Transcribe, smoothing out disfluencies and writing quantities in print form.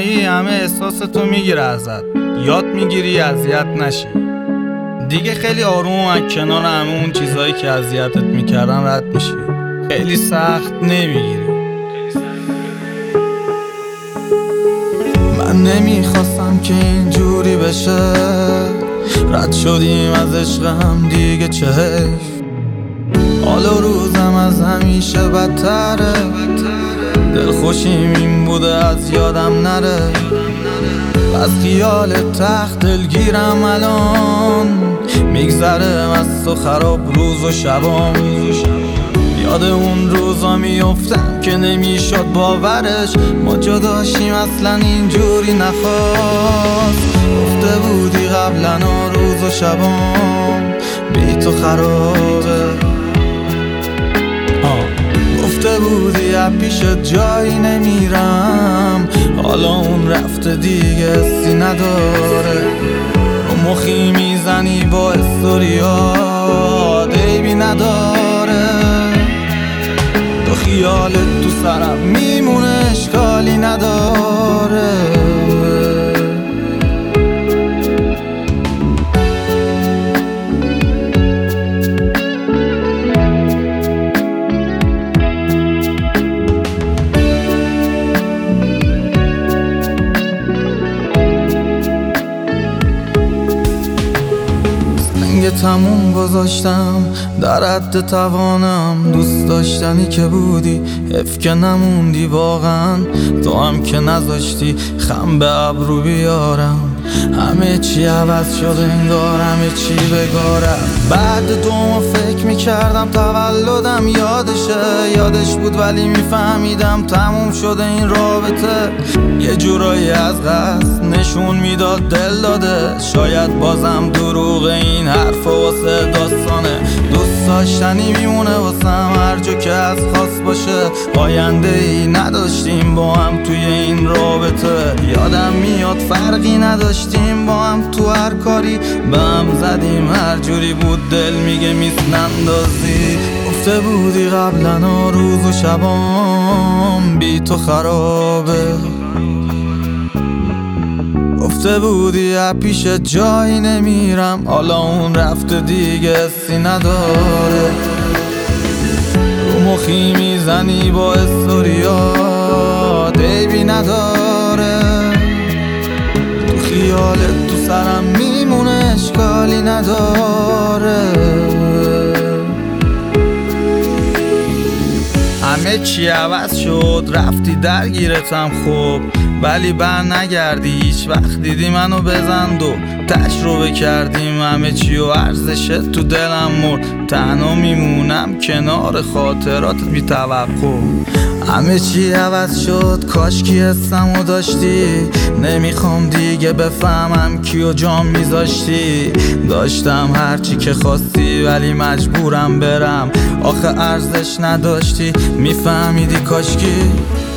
تنهایی همه احساستو میگیره ازت، یاد میگیری اذیت نشی دیگه. خیلی آروم از کنار همه اون چیزایی که اذیتت میکردن رد میشی، خیلی سخت نمیگیری. من نمیخواستم که اینجوری بشه، رد شدیم از عشقم دیگه چه حیف. حالا روزم از همیشه بدتره، دلخوشیم این بوده از یادم نره. از خیال تخت دلگیرم الان، میگذره از تو خراب روز و شبام. یاد اون روزا میفتم که نمیشد باورش، ما جداشیم اصلا اینجوری نخواست. گفته بودی قبلا روز و شبام بی تو خرابه، گفته بودی از پیش جایی نمیرم، حالا اون رفته دیگه حسی نداره. رو مخی میزنی با استوریات عیبی نداره، تو خیالت تو سرم میمونه اشکالی نداره. تموم گذاشتم در حد توانم، دوست داشتنی که بودی حیف که نموندی واقعا. تو هم که نذاشتی خم به ابرو بیارم، همه چی عوض شده انگار همه چی بگارم. بعد تو ما فکر میکردم تولدم یادش بود، ولی میفهمیدم تموم شده این رابطه. یه جورایی از قصد نشون میداد دل داده، شاید بازم دروغ این حرف واسه داستانه. دوست داشتنی میمونه واسم هر جا که از خاص باشه، آینده ای نداشتیم با هم توی این رابطه. یادم میاد فرقی نداشتیم با هم تو هر کاری، به هم زدیم هر جوری بود دل میگه میست نندازی. گفته بودی قبلا روز و شبام بی تو خرابه، گفته بودی از پیش جایی نمیرم، حالا اون رفته دیگه حسی نداره. رو مخی میزنی با استوریات عیبی نداره، تو خیالت تو سرم میمونه اشکالی نداره. همه چی عوض شد رفتی درگیرتم خوب، ولی بر نگردی هیچ وقت دیدی منو بزند و تجربه کردیم همه چی و ارزشت تو دلم مرد. تنها میمونم کنار خاطرات بی توقع. همه چی عوض شد کاش کی حسمو داشتی، نمیخوام دیگه بفهمم کیو جام میذاشتی. داشتم هرچی که خواستی ولی مجبورم برم، آخه ارزش نداشتی میفهمیدی کاشکی.